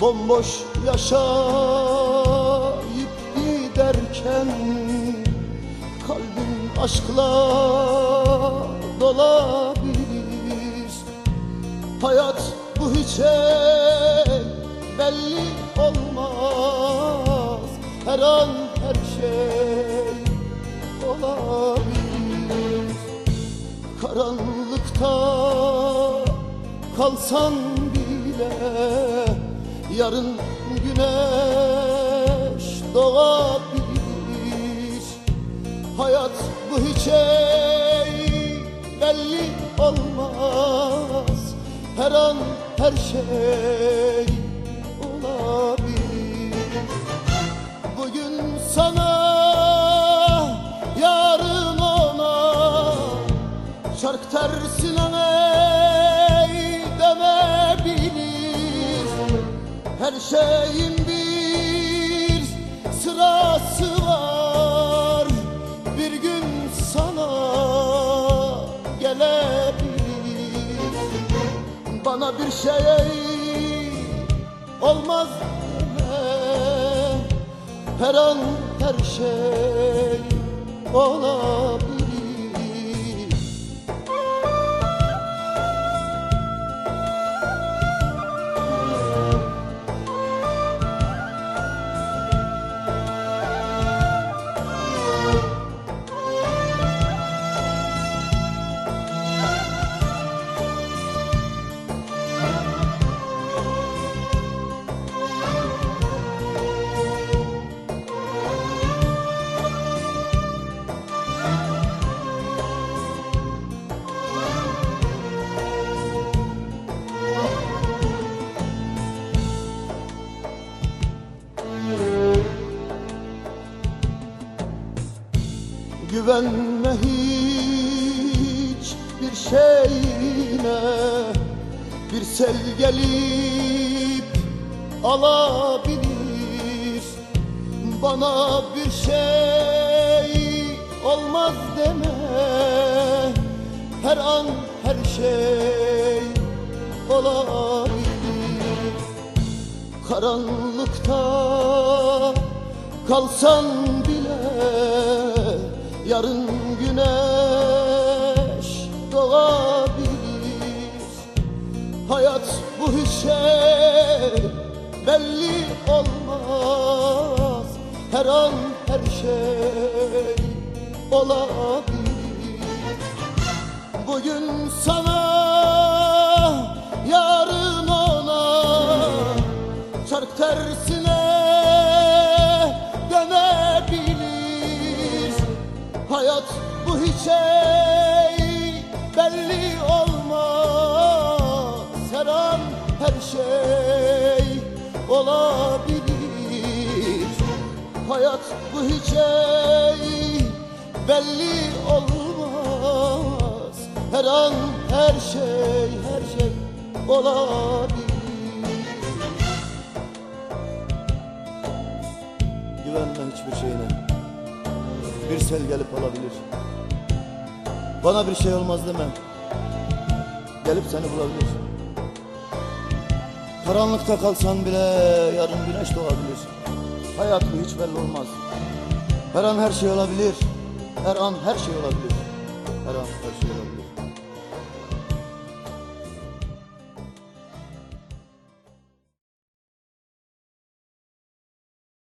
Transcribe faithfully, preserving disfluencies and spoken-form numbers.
Bomboş yaşayıp giderken kalbin aşkla dolabilir. Hayat bu hiçe belli olmaz. Her an her şey olabilir. Karanlıkta kalsan bile yarın güneş doğabilir. Hayat bu hiçe belli olmaz. Her an her şey olabilir. Bugün sana, yarın ona, çark tersine ey demebilir. Her şeyin bir sırası var. Bir gün sana gelebilir. Bana bir şey olmaz deme. Her an her şey olabilir. Güvenme hiç bir şeyine. Bir sel gelip alabilir. Bana bir şey olmaz deme. Her an her şey olabilir. Karanlıkta kalsan bile yarın güneş doğabilir. Hayat bu hiçe belli olmaz. Her an her şey olabilir. Bugün sana, yarın ona, çark tersine dönebilir. Hayat bu hiçe belli olmaz. Her an her şey olabilir. Hayat bu hiçe belli olmaz. Her an her şey, her şey olabilir. Güvenme hiçbir şeyine. Bir sel gelip alabilir. Bana bir şey olmaz deme. Gelip seni bulabilir. Karanlıkta kalsan bile yarın güneş doğabilir. Hayat bu hiç belli olmaz. Her an her şey olabilir. Her an her şey olabilir. Her an her şey olabilir.